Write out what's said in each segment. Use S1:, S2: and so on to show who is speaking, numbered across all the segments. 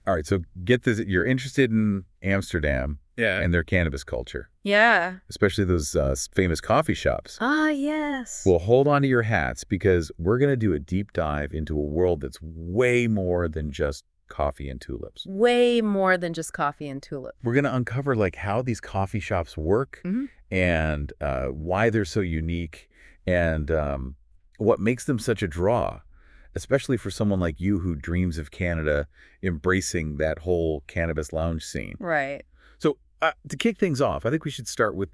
S1: All right, so get this. You're interested in Amsterdam
S2: Yeah.
S1: and their cannabis culture,
S3: Yeah.
S1: especially those famous coffee shops.
S3: Ah, yes.
S1: Well, hold on to your hats because we're going to do a deep dive into a world that's way more than just coffee and tulips.
S3: Way more than just coffee and tulip.
S1: We're going to uncover like how these coffee shops work and why they're so unique and what makes them such a draw, especially for someone like you who dreams of Canada embracing that whole cannabis lounge scene.
S3: Right.
S1: So to kick things off, I think we should start with,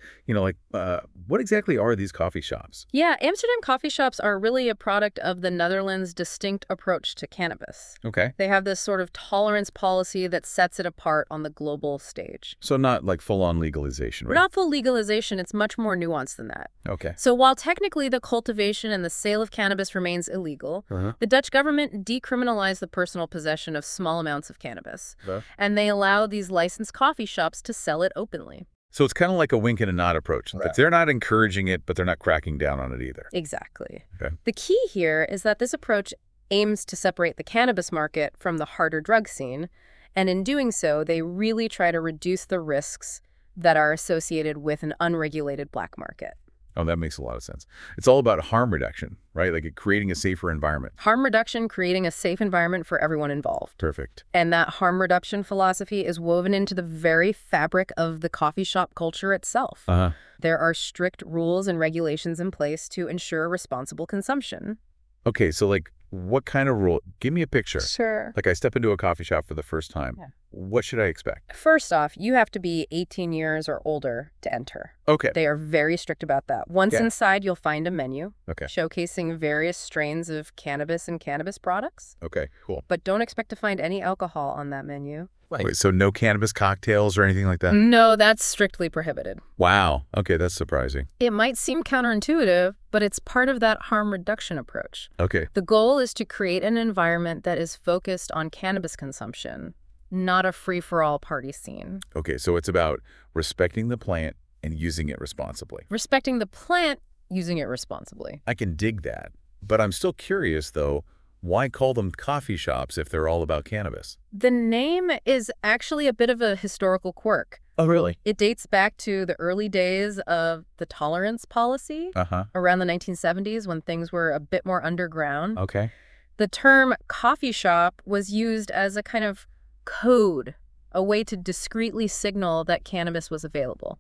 S1: what exactly are these coffee shops?
S3: Yeah, Amsterdam coffee shops are really a product of the Netherlands' distinct approach to cannabis.
S1: Okay.
S3: They have this sort of tolerance policy that sets it apart on the global stage.
S1: So not like full-on legalization, right?
S3: Not full legalization, it's much more nuanced than that.
S1: Okay.
S3: So while technically the cultivation and the sale of cannabis remains illegal, the Dutch government decriminalized the personal possession of small amounts of cannabis. And they allow these licensed coffee shops to sell it openly.
S1: So it's kind of like a wink and a nod approach. Right. Like they're not encouraging it, but they're not cracking down on it either.
S3: Exactly.
S1: Okay.
S3: The key here is that this approach aims to separate the cannabis market from the harder drug scene, and in doing so, they really try to reduce the risks that are associated with an unregulated black market.
S1: Oh, that makes a lot of sense. It's all about harm reduction, right? Like creating a safer environment.
S3: Harm reduction, creating a safe environment for everyone involved.
S1: Perfect.
S3: And that harm reduction philosophy is woven into the very fabric of the coffee shop culture itself. There are strict rules and regulations in place to ensure responsible consumption.
S1: Okay, so like what kind of rule? Give me a picture.
S3: Sure.
S1: Like I step into a coffee shop for the first time.
S3: Yeah.
S1: What should I expect?
S3: First off, you have to be 18 years or older to enter.
S1: Okay.
S3: They are very strict about that. Once inside, you'll find a menu showcasing various strains of cannabis and cannabis products.
S1: Okay, cool.
S3: But don't expect to find any alcohol on that menu.
S1: Wait, so no cannabis cocktails or anything like that?
S3: No, that's strictly prohibited.
S1: Wow. Okay, that's surprising.
S3: It might seem counterintuitive, but it's part of that harm reduction approach.
S1: Okay.
S3: The goal is to create an environment that is focused on cannabis consumption, not a free-for-all party scene.
S1: Okay, so it's about respecting the plant and using it responsibly.
S3: Respecting the plant, using it responsibly.
S1: I can dig that. But I'm still curious, though, why call them coffee shops if they're all about cannabis?
S3: The name is actually a bit of a historical quirk.
S1: Oh, really?
S3: It dates back to the early days of the tolerance policy, around the 1970s when things were a bit more underground.
S1: Okay.
S3: The term coffee shop was used as a kind of code, a way to discreetly signal that cannabis was available.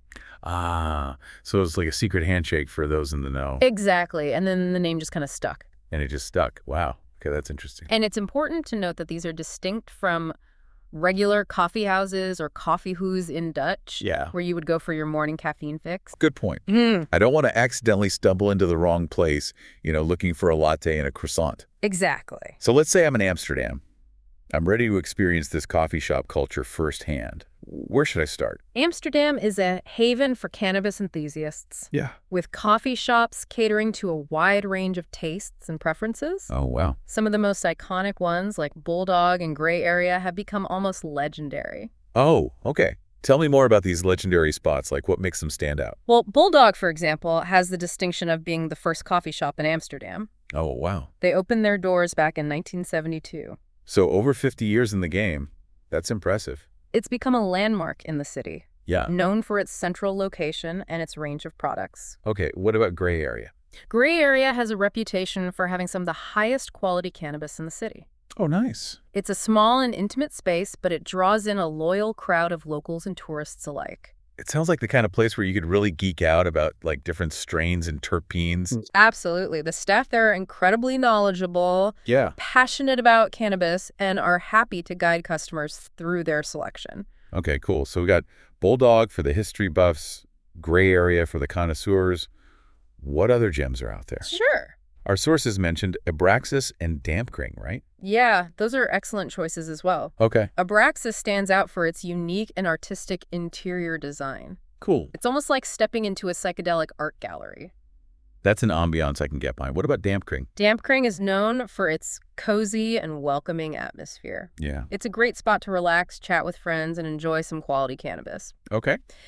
S1: Ah, so it's like a secret handshake for those in the know.
S3: Exactly, and then the name just kind of stuck.
S1: And it just stuck. Wow. Okay, that's interesting.
S3: And it's important to note that these are distinct from regular coffee houses or coffee hoos in Dutch, where you would go for your morning caffeine fix.
S1: Good point. I don't want to accidentally stumble into the wrong place, looking for a latte and a croissant.
S3: Exactly.
S1: So let's say I'm in Amsterdam. I'm ready to experience this coffee shop culture firsthand. Where should I start?
S3: Amsterdam is a haven for cannabis enthusiasts.
S1: Yeah.
S3: With coffee shops catering to a wide range of tastes and preferences.
S1: Oh, wow.
S3: Some of the most iconic ones, like Bulldog and Gray Area, have become almost legendary.
S1: Oh, okay. Tell me more about these legendary spots, like what makes them stand out.
S3: Well, Bulldog, for example, has the distinction of being the first coffee shop in Amsterdam.
S1: Oh, wow.
S3: They opened their doors back in 1972.
S1: So over 50 years in the game. That's impressive.
S3: It's become a landmark in the city.
S1: Yeah.
S3: Known for its central location and its range of products.
S1: Okay, what about Gray Area?
S3: Gray Area has a reputation for having some of the highest quality cannabis in the city.
S1: Oh, nice.
S3: It's a small and intimate space, but it draws in a loyal crowd of locals and tourists alike.
S1: It sounds like the kind of place where you could really geek out about like different strains and terpenes.
S3: Absolutely. The staff there are incredibly knowledgeable, passionate about cannabis, and are happy to guide customers through their selection.
S1: Okay, cool. So we got Bulldog for the history buffs, Gray Area for the connoisseurs. What other gems are out there?
S3: Sure.
S1: Our sources mentioned Abraxas and Dampkring, right?
S3: Yeah, those are excellent choices as well.
S1: Okay.
S3: Abraxas stands out for its unique and artistic interior design.
S1: Cool.
S3: It's almost like stepping into a psychedelic art gallery.
S1: That's an ambiance I can get behind. What about Dampkring?
S3: Dampkring is known for its cozy and welcoming atmosphere.
S1: Yeah.
S3: It's a great spot to relax, chat with friends, and enjoy some quality cannabis.
S1: Okay.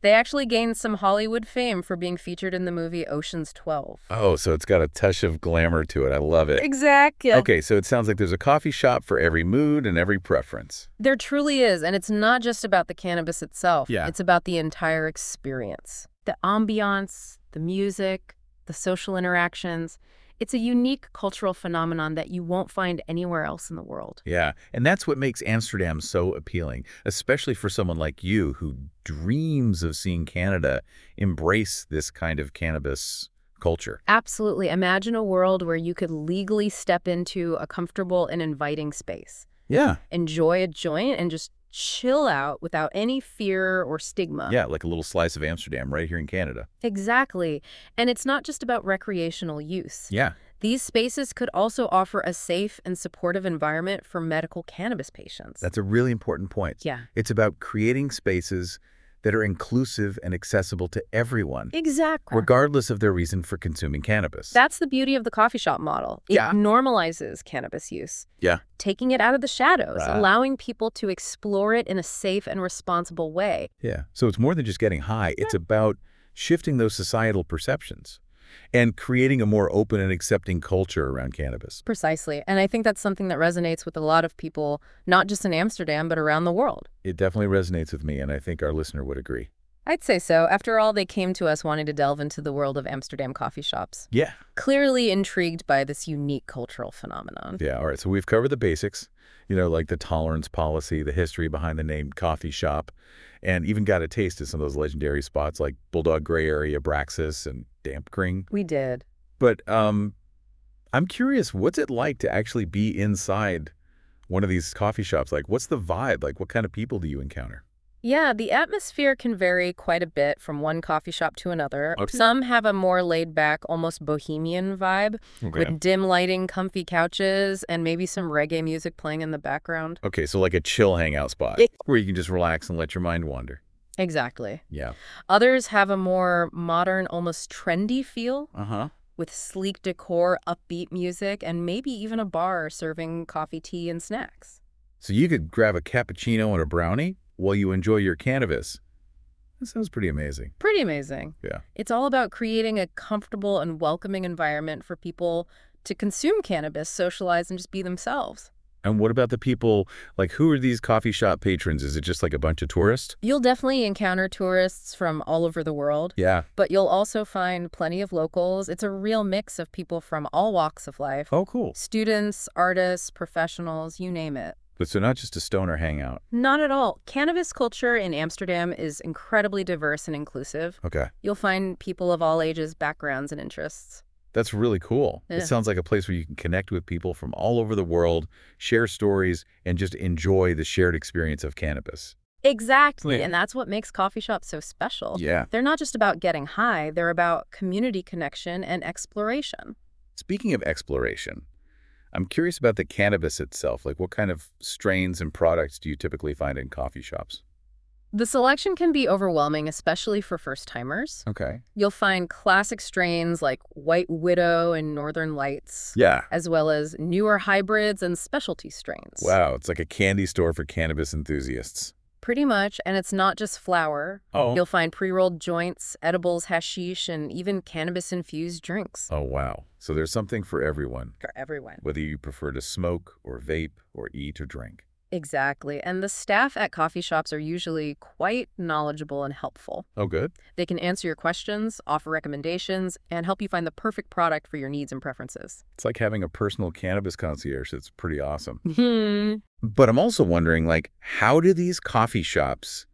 S3: They actually gained some Hollywood fame for being featured in the movie Ocean's 12.
S1: Oh, so it's got a touch of glamour to it. I love it.
S3: Exactly.
S1: Okay, so it sounds like there's a coffee shop for every mood and every preference.
S3: There truly is, and it's not just about the cannabis itself.
S1: Yeah.
S3: It's about the entire experience. The ambiance, the music, the social interactions. It's a unique cultural phenomenon that you won't find anywhere else in the world.
S1: Yeah, and that's what makes Amsterdam so appealing, especially for someone like you who dreams of seeing Canada embrace this kind of cannabis culture.
S3: Absolutely. Imagine a world where you could legally step into a comfortable and inviting space,
S1: Yeah.
S3: enjoy a joint, and just chill out without any fear or stigma.
S1: Yeah, like a little slice of Amsterdam right here in Canada.
S3: Exactly. And it's not just about recreational use.
S1: Yeah.
S3: These spaces could also offer a safe and supportive environment for medical cannabis patients.
S1: That's a really important point.
S3: Yeah.
S1: It's about creating spaces that are inclusive and accessible to everyone,
S3: Exactly.
S1: regardless of their reason for consuming cannabis.
S3: That's the beauty of the coffee shop model. It
S1: Yeah.
S3: normalizes cannabis use,
S1: Yeah.
S3: taking it out of the shadows,
S1: Right.
S3: allowing people to explore it in a safe and responsible way.
S1: Yeah. So it's more than just getting high. It's about shifting those societal perceptions and creating a more open and accepting culture around cannabis.
S3: Precisely. And I think that's something that resonates with a lot of people, not just in Amsterdam, but around the world.
S1: It definitely resonates with me, and I think our listener would agree.
S3: I'd say so. After all, they came to us wanting to delve into the world of Amsterdam coffee shops,
S1: Yeah.
S3: clearly intrigued by this unique cultural phenomenon.
S1: Yeah. All right. So we've covered the basics, like the tolerance policy, the history behind the name coffee shop, and even got a taste of some of those legendary spots like Bulldog Gray Area, Braxis, and Dampkring.
S3: We did.
S1: But I'm curious, what's it like to actually be inside one of these coffee shops? Like, what's the vibe? Like, what kind of people do you encounter?
S3: Yeah, the atmosphere can vary quite a bit from one coffee shop to another.
S1: Okay.
S3: Some have a more laid-back, almost bohemian vibe, with dim lighting, comfy couches, and maybe some reggae music playing in the background.
S1: Okay, so like a chill hangout spot where you can just relax and let your mind wander.
S3: Exactly.
S1: Yeah.
S3: Others have a more modern, almost trendy feel,
S1: Uh-huh.
S3: with sleek decor, upbeat music, and maybe even a bar serving coffee, tea, and snacks.
S1: So you could grab a cappuccino and a brownie while you enjoy your cannabis. That sounds pretty amazing.
S3: Pretty amazing.
S1: Yeah.
S3: It's all about creating a comfortable and welcoming environment for people to consume cannabis, socialize, and just be themselves.
S1: And what about the people, like, who are these coffee shop patrons? Is it just like a bunch of tourists?
S3: You'll definitely encounter tourists from all over the world,
S1: Yeah.
S3: but you'll also find plenty of locals. It's a real mix of people from all walks of life.
S1: Oh, cool.
S3: Students, artists, professionals, you name it.
S1: But so not just a stoner hangout.
S3: Not at all. Cannabis culture in Amsterdam is incredibly diverse and inclusive.
S1: Okay.
S3: You'll find people of all ages, backgrounds, and interests.
S1: That's really cool.
S3: Yeah.
S1: It sounds like a place where you can connect with people from all over the world, share stories, and just enjoy the shared experience of cannabis.
S3: Exactly.
S1: Yeah.
S3: And that's what makes coffee shops so special.
S1: Yeah.
S3: They're not just about getting high, they're about community connection and exploration.
S1: Speaking of exploration, I'm curious about the cannabis itself. Like, what kind of strains and products do you typically find in coffee shops?
S3: The selection can be overwhelming, especially for first-timers.
S1: Okay.
S3: You'll find classic strains like White Widow and Northern Lights,
S1: Yeah.
S3: as well as newer hybrids and specialty strains.
S1: Wow. It's like a candy store for cannabis enthusiasts.
S3: Pretty much, and it's not just flower.
S1: Oh.
S3: You'll find pre-rolled joints, edibles, hashish, and even cannabis-infused drinks.
S1: Oh, wow. So there's something for everyone,
S3: For everyone.
S1: whether you prefer to smoke or vape or eat or drink.
S3: Exactly. And the staff at coffee shops are usually quite knowledgeable and helpful.
S1: Oh, good.
S3: They can answer your questions, offer recommendations, and help you find the perfect product for your needs and preferences.
S1: It's like having a personal cannabis concierge. It's pretty awesome.
S3: Hmm.
S1: But I'm also wondering, like, how do these coffee shops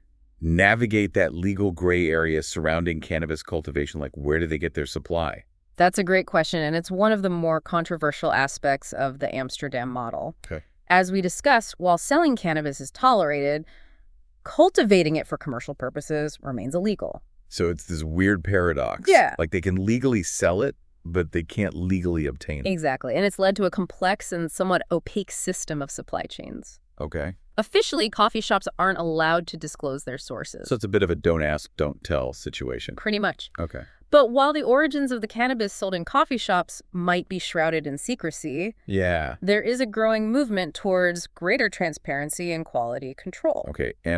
S1: navigate that legal gray area surrounding cannabis cultivation? Like, where do they get their supply?
S3: That's a great question, and it's one of the more controversial aspects of the Amsterdam model.
S1: Okay.
S3: As we discussed, while selling cannabis is tolerated, cultivating it for commercial purposes remains illegal.
S1: So it's this weird paradox.
S3: Yeah.
S1: Like, they can legally sell it, but they can't legally obtain it.
S3: Exactly, and it's led to a complex and somewhat opaque system of supply chains.
S1: Okay.
S3: Officially, coffee shops aren't allowed to disclose their sources.
S1: So it's a bit of a don't ask, don't tell situation.
S3: Pretty much.
S1: Okay.
S3: But while the origins of the cannabis sold in coffee shops might be shrouded in secrecy,
S1: Yeah.
S3: there is a growing movement towards greater transparency and quality control.
S1: Okay. And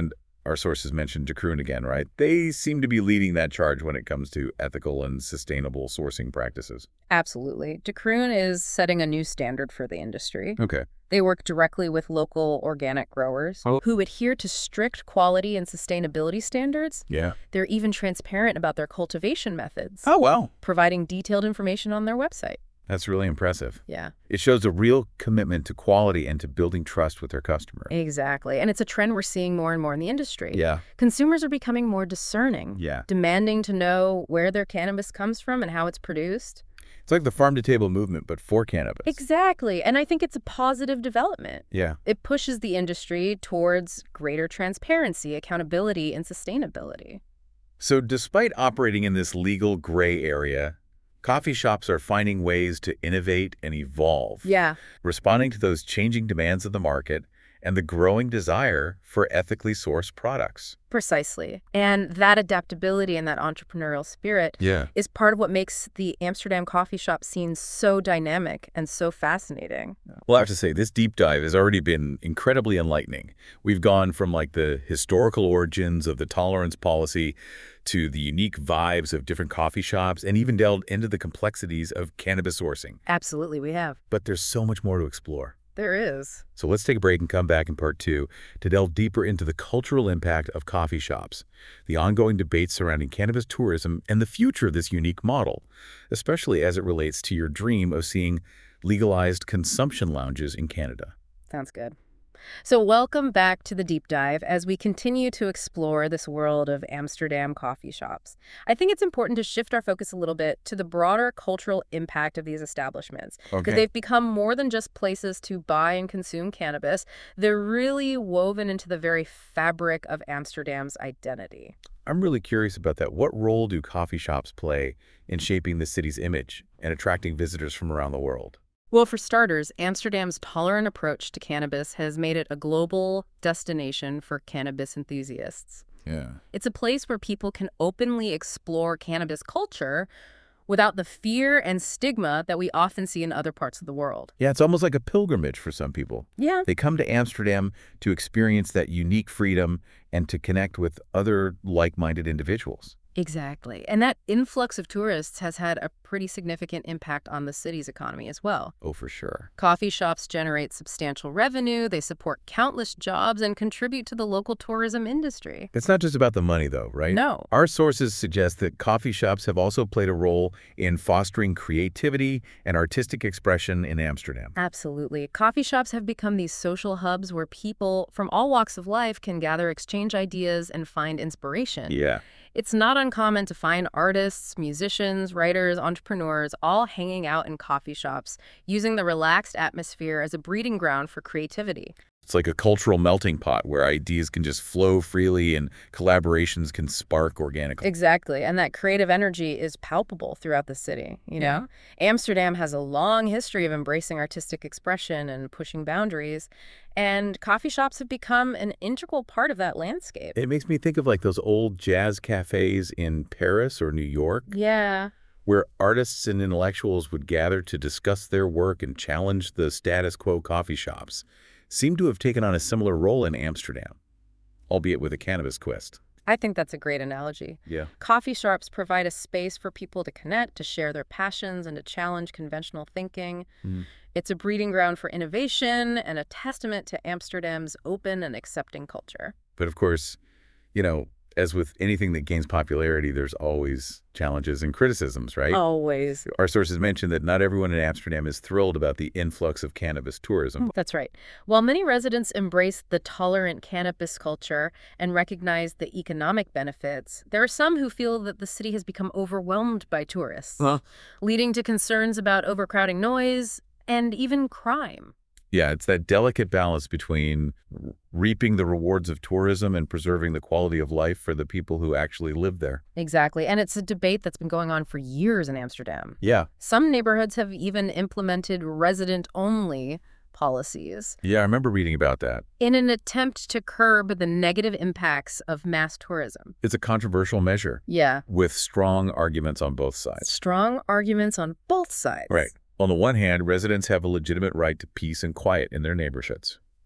S1: our sources mentioned De Kroon again, right? They seem to be leading that charge when it comes to ethical and sustainable sourcing practices.
S3: Absolutely. De Kroon is setting a new standard for the industry.
S1: Okay.
S3: They work directly with local organic growers who adhere to strict quality and sustainability standards.
S1: Yeah.
S3: They're even transparent about their cultivation methods,
S1: Oh, wow.
S3: providing detailed information on their website.
S1: That's really impressive.
S3: Yeah,
S1: It shows a real commitment to quality and to building trust with their customer.
S3: exactly. And it's a trend we're seeing more and more in the industry.
S1: Yeah.
S3: Consumers are becoming more discerning,
S1: Yeah.
S3: demanding to know where their cannabis comes from and how it's produced.
S1: It's like the farm-to-table movement, but for cannabis.
S3: Exactly. And I think it's a positive development.
S1: Yeah.
S3: It pushes the industry towards greater transparency, accountability, and sustainability.
S1: So despite operating in this legal gray area, coffee shops are finding ways to innovate and evolve,
S3: Yeah,
S1: responding to those changing demands of the market and the growing desire for ethically sourced products.
S3: precisely. And that adaptability and that entrepreneurial spirit
S1: Yeah.
S3: is part of what makes the Amsterdam coffee shop scene so dynamic and so fascinating.
S1: Well, I have to say, this deep dive has already been incredibly enlightening. We've gone from like the historical origins of the tolerance policy to the unique vibes of different coffee shops and even delved into the complexities of cannabis sourcing.
S3: Absolutely, we have.
S1: But there's so much more to explore.
S3: There is.
S1: So let's take a break and come back in part 2 to delve deeper into the cultural impact of coffee shops, the ongoing debates surrounding cannabis tourism, and the future of this unique model, especially as it relates to your dream of seeing legalized consumption lounges in Canada.
S3: Sounds good. So welcome back to the deep dive as we continue to explore this world of Amsterdam coffee shops. I think it's important to shift our focus a little bit to the broader cultural impact of these establishments. Because they've become more than just places to buy and consume cannabis. They're really woven into the very fabric of Amsterdam's identity.
S1: I'm really curious about that. What role do coffee shops play in shaping the city's image and attracting visitors from around the world?
S3: Well, for starters, Amsterdam's tolerant approach to cannabis has made it a global destination for cannabis enthusiasts.
S1: Yeah.
S3: It's a place where people can openly explore cannabis culture without the fear and stigma that we often see in other parts of the world.
S1: Yeah, it's almost like a pilgrimage for some people.
S3: Yeah.
S1: They come to Amsterdam to experience that unique freedom and to connect with other like-minded individuals.
S3: Exactly. And that influx of tourists has had a pretty significant impact on the city's economy as well.
S1: Oh, for sure.
S3: Coffee shops generate substantial revenue, they support countless jobs, and contribute to the local tourism industry.
S1: It's not just about the money, though, right?
S3: No.
S1: Our sources suggest that coffee shops have also played a role in fostering creativity and artistic expression in Amsterdam.
S3: Absolutely. Coffee shops have become these social hubs where people from all walks of life can gather, exchange ideas, and find inspiration.
S1: Yeah.
S3: It's not uncommon to find artists, musicians, writers, entrepreneurs all hanging out in coffee shops, using the relaxed atmosphere as a breeding ground for creativity.
S1: It's like a cultural melting pot where ideas can just flow freely and collaborations can spark organically.
S3: Exactly. And that creative energy is palpable throughout the city, you know? Amsterdam has a long history of embracing artistic expression and pushing boundaries, and coffee shops have become an integral part of that landscape.
S1: It makes me think of like those old jazz cafes in Paris or New York,
S3: Yeah.
S1: where artists and intellectuals would gather to discuss their work and challenge the status quo. Coffee shops seem to have taken on a similar role in Amsterdam, albeit with a cannabis twist.
S3: I think that's a great analogy.
S1: Yeah.
S3: Coffee shops provide a space for people to connect, to share their passions, and to challenge conventional thinking.
S1: Mm.
S3: It's a breeding ground for innovation and a testament to Amsterdam's open and accepting culture.
S1: But of course, you know, as with anything that gains popularity, there's always challenges and criticisms, right?
S3: Always.
S1: Our sources mention that not everyone in Amsterdam is thrilled about the influx of cannabis tourism.
S3: That's right. While many residents embrace the tolerant cannabis culture and recognize the economic benefits, there are some who feel that the city has become overwhelmed by tourists, leading to concerns about overcrowding noise and even crime.
S1: Yeah, it's that delicate balance between reaping the rewards of tourism and preserving the quality of life for the people who actually live there.
S3: Exactly. And it's a debate that's been going on for years in Amsterdam.
S1: Yeah.
S3: Some neighborhoods have even implemented resident-only policies
S1: Yeah, I remember reading about that.
S3: in an attempt to curb the negative impacts of mass tourism.
S1: It's a controversial measure
S3: Yeah.
S1: with strong arguments on both sides.
S3: Strong arguments on both sides.
S1: Right. On the one hand, residents have a legitimate right to peace and quiet in their neighborhoods.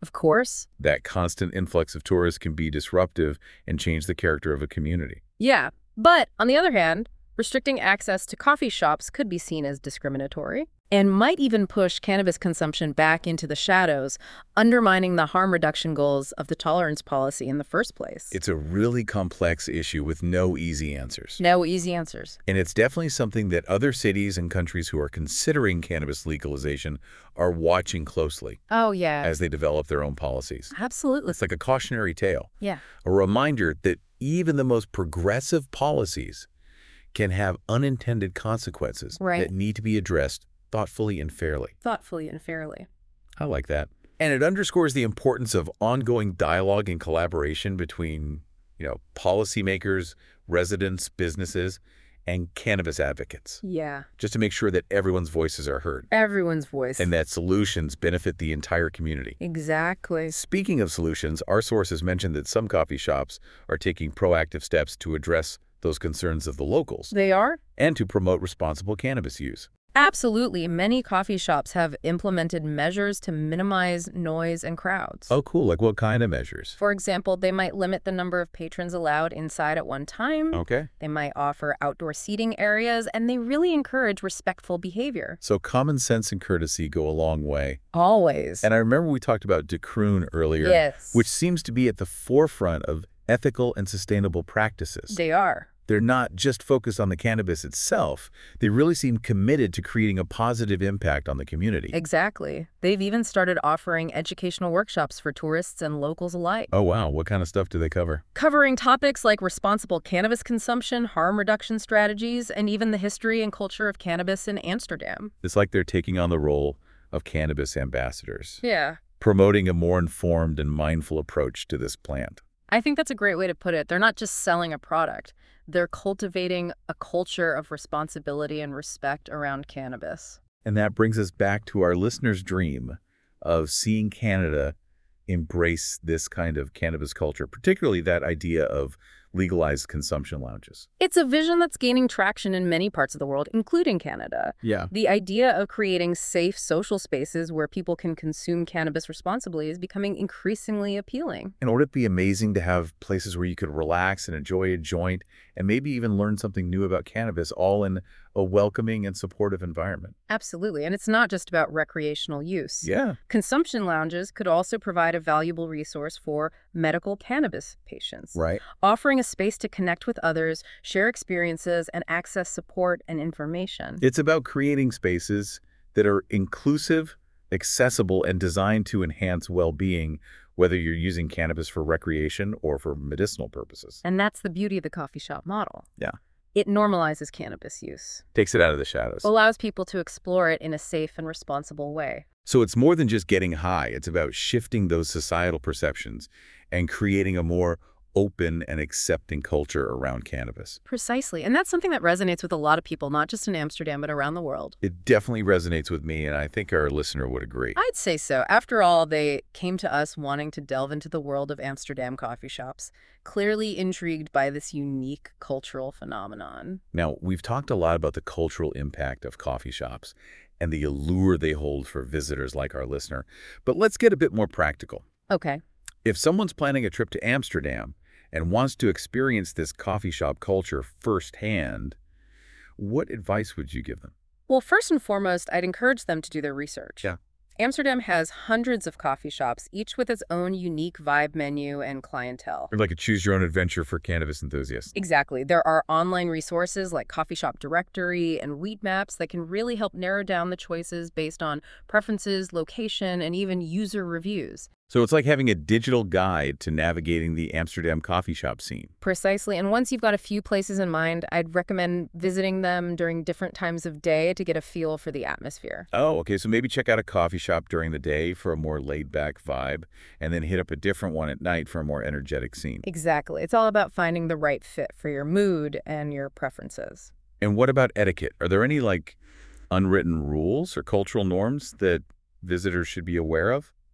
S3: Of course.
S1: That constant influx of tourists can be disruptive and change the character of a community.
S3: Yeah. But on the other hand, restricting access to coffee shops could be seen as discriminatory and might even push cannabis consumption back into the shadows, undermining the harm reduction goals of the tolerance policy in the first place.
S1: It's a really complex issue with no easy answers.
S3: No easy answers.
S1: And it's definitely something that other cities and countries who are considering cannabis legalization are watching closely
S3: Oh, yeah.
S1: as they develop their own policies.
S3: Absolutely.
S1: It's like a cautionary tale,
S3: Yeah.
S1: a reminder that even the most progressive policies can have unintended consequences
S3: Right.
S1: that need to be addressed thoughtfully and fairly.
S3: Thoughtfully and fairly.
S1: I like that. And it underscores the importance of ongoing dialogue and collaboration between, policymakers, residents, businesses, and cannabis advocates,
S3: Yeah.
S1: just to make sure that everyone's voices are heard
S3: Everyone's voice.
S1: and that solutions benefit the entire community.
S3: Exactly.
S1: Speaking of solutions, our sources mentioned that some coffee shops are taking proactive steps to address those concerns of the locals
S3: They are?
S1: and to promote responsible cannabis use.
S3: Absolutely. Many coffee shops have implemented measures to minimize noise and crowds.
S1: Oh, cool. Like what kind of measures?
S3: For example, they might limit the number of patrons allowed inside at one time.
S1: Okay.
S3: They might offer outdoor seating areas, and they really encourage respectful behavior.
S1: So common sense and courtesy go a long way.
S3: Always.
S1: And I remember we talked about De Kroon earlier,
S3: Yes.
S1: which seems to be at the forefront of ethical and sustainable practices.
S3: They are.
S1: They're not just focused on the cannabis itself. They really seem committed to creating a positive impact on the community.
S3: Exactly. They've even started offering educational workshops for tourists and locals alike,
S1: Oh, wow. What kind of stuff do they cover?
S3: covering topics like responsible cannabis consumption, harm reduction strategies, and even the history and culture of cannabis in Amsterdam.
S1: It's like they're taking on the role of cannabis ambassadors,
S3: Yeah.
S1: promoting a more informed and mindful approach to this plant.
S3: I think that's a great way to put it. They're not just selling a product. They're cultivating a culture of responsibility and respect around cannabis.
S1: And that brings us back to our listeners' dream of seeing Canada embrace this kind of cannabis culture, particularly that idea of legalized consumption lounges.
S3: It's a vision that's gaining traction in many parts of the world, including Canada.
S1: Yeah.
S3: The idea of creating safe social spaces where people can consume cannabis responsibly is becoming increasingly appealing.
S1: And would it be amazing to have places where you could relax and enjoy a joint and maybe even learn something new about cannabis, all in a welcoming and supportive environment?
S3: Absolutely. And it's not just about recreational use.
S1: Yeah.
S3: Consumption lounges could also provide a valuable resource for medical cannabis patients,
S1: Right.
S3: offering a space to connect with others, share experiences, and access support and information.
S1: It's about creating spaces that are inclusive, accessible, and designed to enhance well-being, whether you're using cannabis for recreation or for medicinal purposes.
S3: And that's the beauty of the coffee shop model.
S1: Yeah.
S3: It normalizes cannabis use,
S1: Takes it out of the shadows.
S3: allows people to explore it in a safe and responsible way.
S1: So it's more than just getting high. It's about shifting those societal perceptions and creating a more open and accepting culture around cannabis.
S3: Precisely. And that's something that resonates with a lot of people, not just in Amsterdam, but around the world.
S1: It definitely resonates with me, and I think our listener would agree.
S3: I'd say so. After all, they came to us wanting to delve into the world of Amsterdam coffee shops, clearly intrigued by this unique cultural phenomenon.
S1: Now, we've talked a lot about the cultural impact of coffee shops and the allure they hold for visitors like our listener, but let's get a bit more practical.
S3: Okay.
S1: If someone's planning a trip to Amsterdam and wants to experience this coffee shop culture firsthand, what advice would you give them?
S3: Well, first and foremost, I'd encourage them to do their research.
S1: Yeah.
S3: Amsterdam has hundreds of coffee shops, each with its own unique vibe menu and clientele.
S1: Or like a choose-your-own-adventure for cannabis enthusiasts.
S3: Exactly. There are online resources like Coffee Shop Directory and Wheat Maps that can really help narrow down the choices based on preferences, location, and even user reviews.
S1: So it's like having a digital guide to navigating the Amsterdam coffee shop scene.
S3: Precisely. And once you've got a few places in mind, I'd recommend visiting them during different times of day to get a feel for the atmosphere.
S1: Oh, okay. So maybe check out a coffee shop during the day for a more laid-back vibe, and then hit up a different one at night for a more energetic scene.
S3: Exactly. It's all about finding the right fit for your mood and your preferences.
S1: And what about etiquette? Are there any, like, unwritten rules or cultural norms that visitors should be aware of?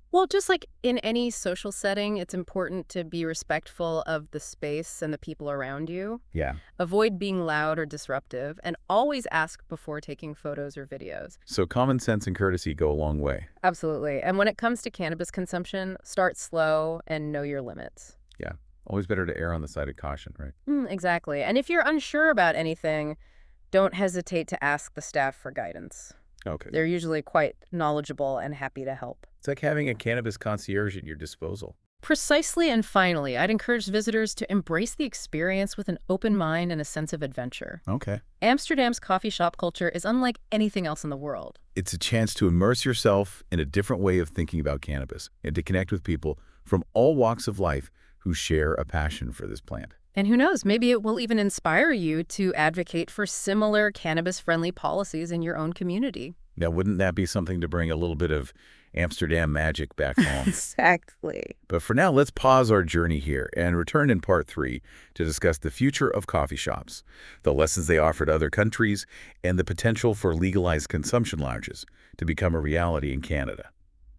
S3: Well, just like in any social setting, it's important to be respectful of the space and the people around you.
S1: Yeah.
S3: Avoid being loud or disruptive, and always ask before taking photos or videos.
S1: So common sense and courtesy go a long way.
S3: Absolutely. And when it comes to cannabis consumption, start slow and know your limits.
S1: Yeah. Always better to err on the side of caution, right?
S3: Exactly. And if you're unsure about anything, don't hesitate to ask the staff for guidance.
S1: Okay.
S3: They're usually quite knowledgeable and happy to help.
S1: It's like having a cannabis concierge at your disposal.
S3: Precisely, and finally, I'd encourage visitors to embrace the experience with an open mind and a sense of adventure.
S1: Okay.
S3: Amsterdam's coffee shop culture is unlike anything else in the world.
S1: It's a chance to immerse yourself in a different way of thinking about cannabis and to connect with people from all walks of life who share a passion for this plant.
S3: And who knows, maybe it will even inspire you to advocate for similar cannabis-friendly policies in your own community.
S1: Now, wouldn't that be something to bring a little bit of Amsterdam magic back home?
S3: Exactly.
S1: But for now, let's pause our journey here and return in part 3 to discuss the future of coffee shops, the lessons they offer to other countries, and the potential for legalized consumption lounges to become a reality in Canada.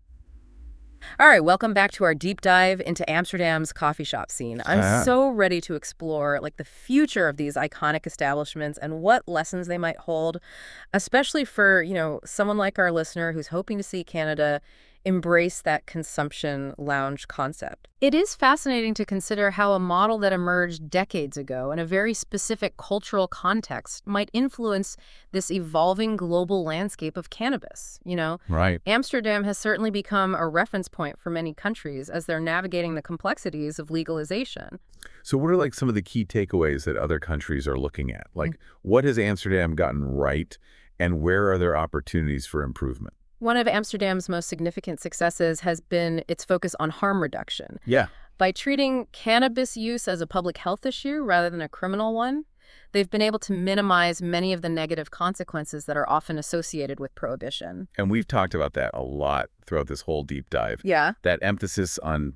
S3: All right, welcome back to our deep dive into Amsterdam's coffee shop scene. I'm so ready to explore the future of these iconic establishments and what lessons they might hold, especially for, someone like our listener who's hoping to see Canada embrace that consumption lounge concept. It is fascinating to consider how a model that emerged decades ago in a very specific cultural context might influence this evolving global landscape of cannabis.
S1: Right.
S3: Amsterdam has certainly become a reference point for many countries as they're navigating the complexities of legalization.
S1: So what are some of the key takeaways that other countries are looking at? What has Amsterdam gotten right, and where are there opportunities for improvement?
S3: One of Amsterdam's most significant successes has been its focus on harm reduction.
S1: Yeah.
S3: By treating cannabis use as a public health issue rather than a criminal one, they've been able to minimize many of the negative consequences that are often associated with prohibition.
S1: And we've talked about that a lot throughout this whole deep dive.
S3: Yeah.
S1: That emphasis on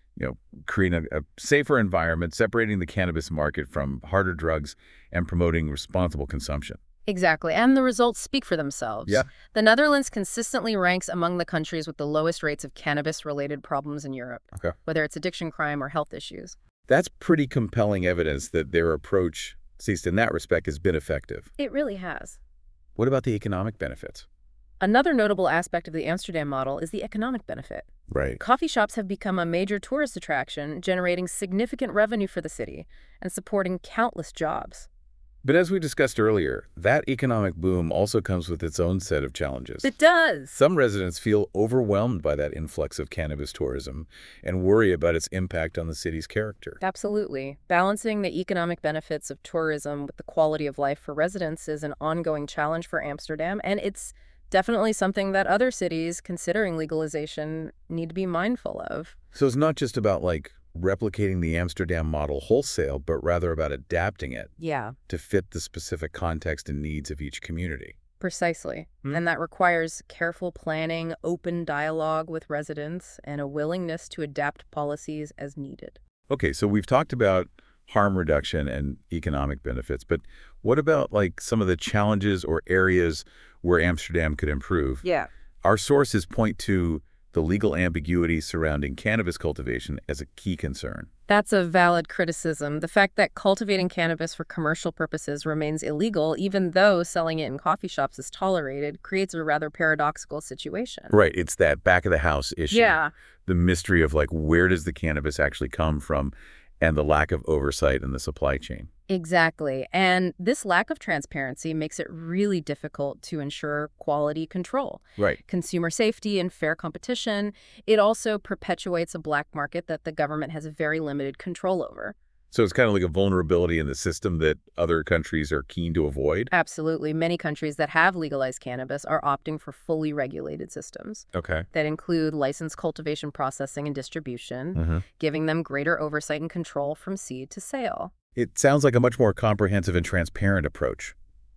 S1: creating a safer environment, separating the cannabis market from harder drugs, and promoting responsible consumption.
S3: Exactly. And the results speak for themselves.
S1: Yeah.
S3: The Netherlands consistently ranks among the countries with the lowest rates of cannabis-related problems in Europe, whether it's addiction crime or health issues.
S1: That's pretty compelling evidence that their approach, at least in that respect, has been effective.
S3: It really has.
S1: What about the economic benefits?
S3: Another notable aspect of the Amsterdam model is the economic benefit.
S1: Right.
S3: Coffee shops have become a major tourist attraction, generating significant revenue for the city and supporting countless jobs.
S1: But as we discussed earlier, that economic boom also comes with its own set of challenges.
S3: It does.
S1: Some residents feel overwhelmed by that influx of cannabis tourism and worry about its impact on the city's character.
S3: Absolutely. Balancing the economic benefits of tourism with the quality of life for residents is an ongoing challenge for Amsterdam, and it's definitely something that other cities considering legalization need to be mindful of.
S1: So it's not just about replicating the Amsterdam model wholesale, but rather about adapting it to fit the specific context and needs of each community.
S3: Precisely. And that requires careful planning, open dialogue with residents, and a willingness to adapt policies as needed.
S1: Okay, so we've talked about harm reduction and economic benefits, but what about some of the challenges or areas where Amsterdam could improve?
S3: Yeah.
S1: Our sources point to the legal ambiguity surrounding cannabis cultivation as a key concern.
S3: That's a valid criticism. The fact that cultivating cannabis for commercial purposes remains illegal, even though selling it in coffee shops is tolerated, creates a rather paradoxical situation.
S1: Right. It's that back-of-the-house issue.
S3: Yeah.
S1: The mystery of where does the cannabis actually come from, and the lack of oversight in the supply chain.
S3: Exactly. And this lack of transparency makes it really difficult to ensure quality control.
S1: Right.
S3: Consumer safety and fair competition. It also perpetuates a black market that the government has very limited control over.
S1: So it's kind of like a vulnerability in the system that other countries are keen to avoid?
S3: Absolutely. Many countries that have legalized cannabis are opting for fully regulated systems.
S1: Okay.
S3: That include licensed cultivation, processing, and distribution, giving them greater oversight and control from seed to sale.
S1: It sounds like a much more comprehensive and transparent approach.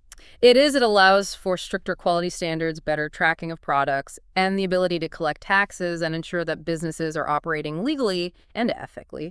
S3: It is. It allows for stricter quality standards, better tracking of products, and the ability to collect taxes and ensure that businesses are operating legally and ethically.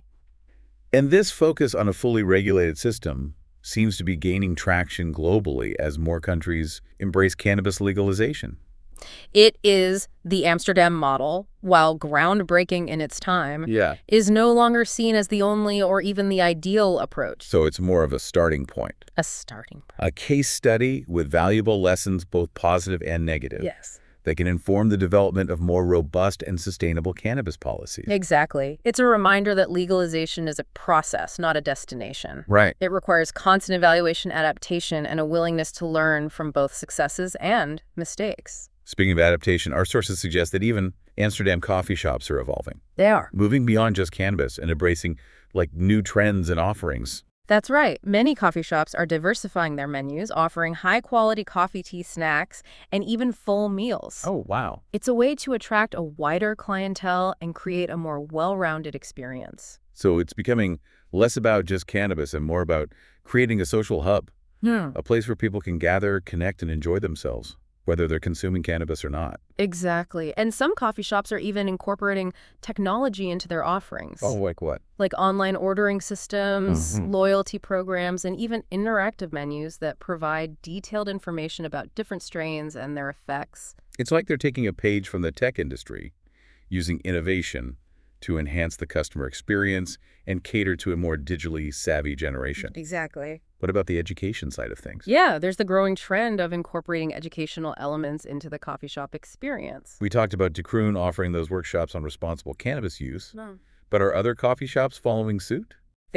S1: And this focus on a fully regulated system seems to be gaining traction globally as more countries embrace cannabis legalization.
S3: It is the Amsterdam model, while groundbreaking in its time,
S1: Yeah.
S3: is no longer seen as the only or even the ideal approach.
S1: So it's more of a starting point.
S3: A starting point.
S1: A case study with valuable lessons, both positive and negative.
S3: Yes.
S1: That can inform the development of more robust and sustainable cannabis policies.
S3: Exactly. It's a reminder that legalization is a process, not a destination.
S1: Right.
S3: It requires constant evaluation, adaptation, and a willingness to learn from both successes and mistakes.
S1: Speaking of adaptation, our sources suggest that even Amsterdam coffee shops are evolving,
S3: They are.
S1: moving beyond just cannabis and embracing new trends and offerings.
S3: That's right. Many coffee shops are diversifying their menus, offering high-quality coffee, tea, snacks, and even full meals.
S1: Oh, wow.
S3: It's a way to attract a wider clientele and create a more well-rounded experience.
S1: So it's becoming less about just cannabis and more about creating a social hub, a place where people can gather, connect, and enjoy themselves, whether they're consuming cannabis or not.
S3: Exactly. And some coffee shops are even incorporating technology into their offerings.
S1: Oh, like what?
S3: Like online ordering systems, loyalty programs, and even interactive menus that provide detailed information about different strains and their effects.
S1: It's like they're taking a page from the tech industry, using innovation to enhance the customer experience and cater to a more digitally savvy generation.
S3: Exactly.
S1: What about the education side of things?
S3: Yeah, there's the growing trend of incorporating educational elements into the coffee shop experience.
S1: We talked about De Kroon offering those workshops on responsible cannabis use,
S3: No.
S1: but are other coffee shops following suit?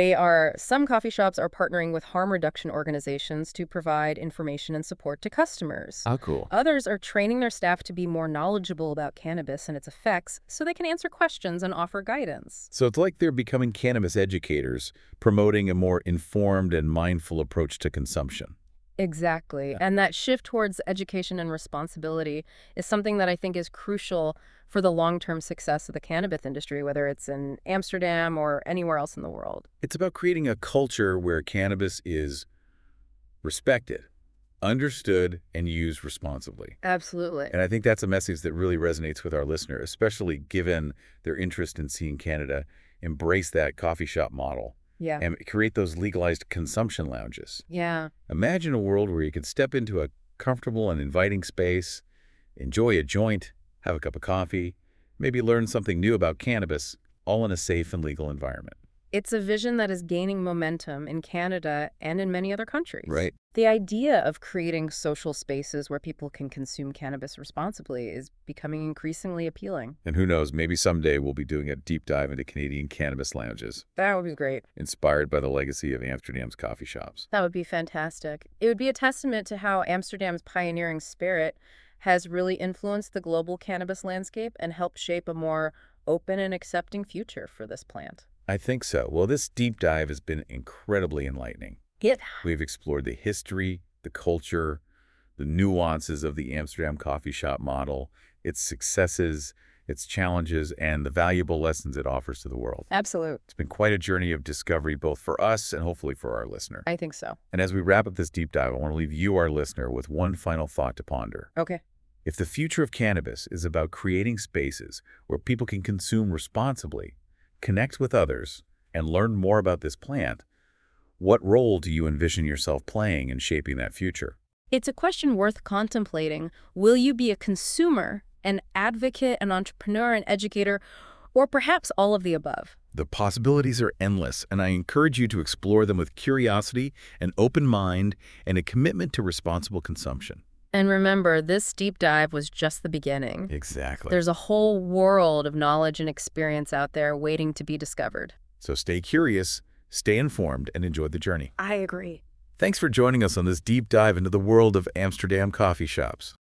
S3: Some coffee shops are partnering with harm reduction organizations to provide information and support to customers.
S1: Oh, cool.
S3: Others are training their staff to be more knowledgeable about cannabis and its effects so they can answer questions and offer guidance.
S1: So it's like they're becoming cannabis educators, promoting a more informed and mindful approach to consumption.
S3: Exactly. And that shift towards education and responsibility is something that I think is crucial for the long-term success of the cannabis industry, whether it's in Amsterdam or anywhere else in the world.
S1: It's about creating a culture where cannabis is respected, understood, and used responsibly.
S3: Absolutely.
S1: And I think that's a message that really resonates with our listener, especially given their interest in seeing Canada embrace that coffee shop model
S3: Yeah.
S1: and create those legalized consumption lounges.
S3: Yeah.
S1: Imagine a world where you could step into a comfortable and inviting space, enjoy a joint, have a cup of coffee, maybe learn something new about cannabis, all in a safe and legal environment.
S3: It's a vision that is gaining momentum in Canada and in many other countries.
S1: Right.
S3: The idea of creating social spaces where people can consume cannabis responsibly is becoming increasingly appealing.
S1: And who knows, maybe someday we'll be doing a deep dive into Canadian cannabis lounges,
S3: That would be great.
S1: inspired by the legacy of Amsterdam's coffee shops.
S3: That would be fantastic. It would be a testament to how Amsterdam's pioneering spirit has really influenced the global cannabis landscape and helped shape a more open and accepting future for this plant.
S1: I think so. Well, this deep dive has been incredibly enlightening. We've explored the history, the culture, the nuances of the Amsterdam coffee shop model, its successes, its challenges, and the valuable lessons it offers to the world.
S3: Absolute.
S1: It's been quite a journey of discovery, both for us and hopefully for our listener.
S3: I think so.
S1: And as we wrap up this deep dive, I want to leave you, our listener, with one final thought to ponder.
S3: Okay.
S1: If the future of cannabis is about creating spaces where people can consume responsibly, connect with others, and learn more about this plant, what role do you envision yourself playing in shaping that future?
S3: It's a question worth contemplating. Will you be a consumer, an advocate, an entrepreneur, an educator, or perhaps all of the above?
S1: The possibilities are endless, and I encourage you to explore them with curiosity, an open mind, and a commitment to responsible consumption.
S3: And remember, this deep dive was just the beginning.
S1: Exactly.
S3: There's a whole world of knowledge and experience out there waiting to be discovered.
S1: So stay curious, stay informed, and enjoy the journey.
S3: I agree.
S1: Thanks for joining us on this deep dive into the world of Amsterdam coffee shops.